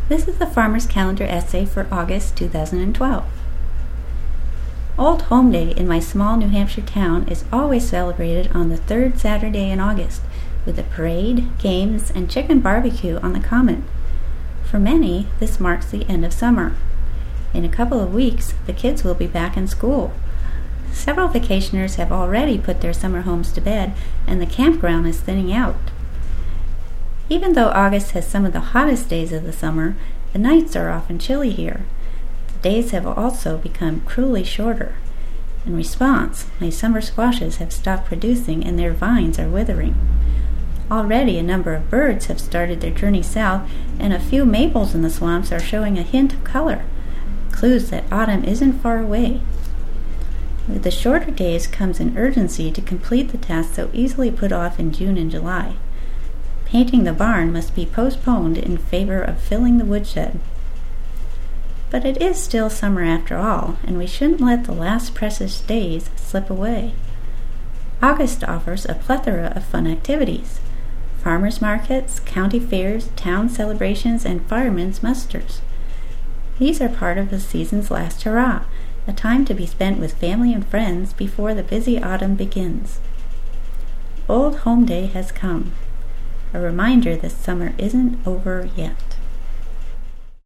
This is the Farmer's Calendar essay for August 2012. Old Home Day in my small New Hampshire town is always celebrated on the third Saturday in August with a parade, games, and chicken barbecue on the common. For many, this marks the end of summer. In a couple of weeks, the kids will be back in school. Several vacationers have already put their summer homes to bed, and the campground is thinning out. Even though August has some of the hottest days of the summer, the nights are often chilly here. The days have also become cruelly shorter. In response, my summer squashes have stopped producing and their vines are withering. Already a number of birds have started their journey south, and a few maples in the swamps are showing a hint of color, clues that autumn isn't far away. With the shorter days comes an urgency to complete the task so easily put off in June and July. Painting the barn must be postponed in favor of filling the woodshed. But it is still summer after all, and we shouldn't let the last precious days slip away. August offers a plethora of fun activities: farmers markets, county fairs, town celebrations, and firemen's musters. These are part of the season's last hurrah, a time to be spent with family and friends before the busy autumn begins. Old Home Day has come. A reminder that summer isn't over yet.